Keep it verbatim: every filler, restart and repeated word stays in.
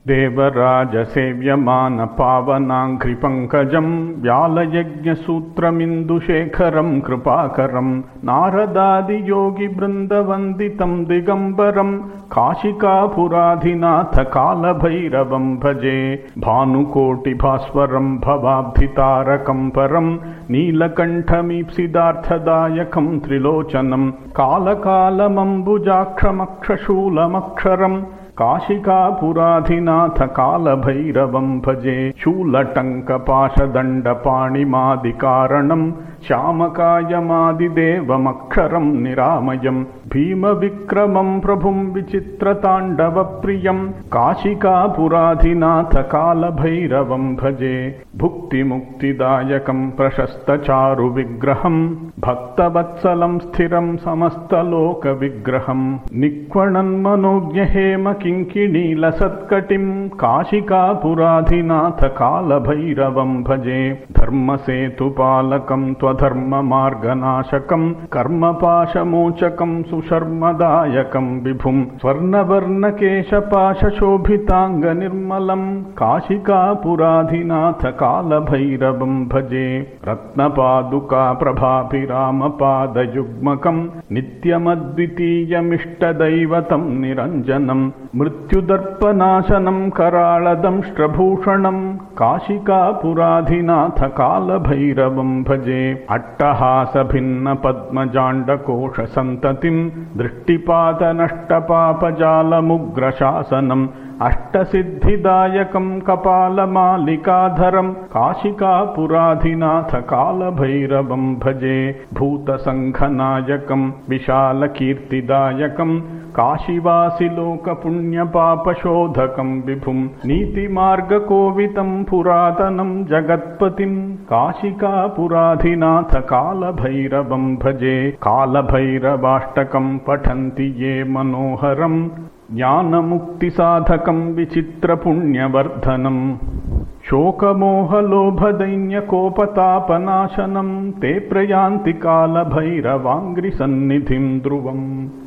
देवराजसेव्यमानपावनाङ्घ्रिपङ्कजं व्यालयज्ञसूत्रमिन्दुशेखरं कृपाकरं नारदादियोगिवृन्दवन्दितं दिगम्बरं काशिकापुराधिनाथकालभैरवं भजे। भानुकोटिभास्वरं भवाब्धितारकं परं नीलकण्ठमीप्सितार्थदायकं त्रिलोचनं कालकालमम्बुजाक्षमक्षशूलमक्षरं काशिकापुराधिनाथकालभैरवं भजे। शूलटङ्कपाशदण्डपाणिमादिकारणं श्यामकायमादिदेवमक्षरं निरामयं भीमविक्रमं प्रभुं विचित्रताण्डवप्रियं काशिकापुराधिनाथकालभैरवं भजे। भुक्तिमुक्तिदायकं प्रशस्तचारुविग्रहं भक्तवत्सलं स्थिरं समस्तलोकविग्रहं निक्वणन्मनोज्ञहेम किङ्किणीलसत्कटिं काशिकापुराधिनाथकालभैरवं भजे। धर्मसेतुपालकं त्वधर्ममार्गनाशकं कर्मपाशमोचकं सुशर्मदायकं विभुं स्वर्णवर्णकेशपाशशोभिताङ्गनिर्मलं काशिकापुराधिनाथकालभैरवं भजे। रत्नपादुकाप्रभाभिरामपादयुग्मकं नित्यमद्वितीयमिष्टदैवतं निरञ्जनं मृत्युदर्पनाशनं कराळदंष्ट्रभूषणं काशिकापुराधिनाथकालभैरवं भजे। अट्टहासभिन्नपद्मजाण्डकोशसन्ततिं दृष्टिपातनष्टपापजालमुग्रशासनम् अष्टसिद्धिदायकं कपालमालिकाधरं काशिकापुराधिनाथकालभैरवं भजे। भूतसङ्घनायकं विशालकीर्तिदायकं काशीवासिलोकपुण्यपापशोधकं विभुं नीतिमार्गकोवितं पुरातनं जगत्पतिं काशिकापुराधिनाथकालभैरवं भजे। कालभैरवाष्टकं पठन्ति ये मनोहरं ज्ञानमुक्तिसाधकं विचित्रपुण्यवर्धनं शोकमोहलोभदैन्यकोपतापनाशनं ते प्रयान्ति कालभैरवाङ्घ्रिसन्निधिं ध्रुवम्।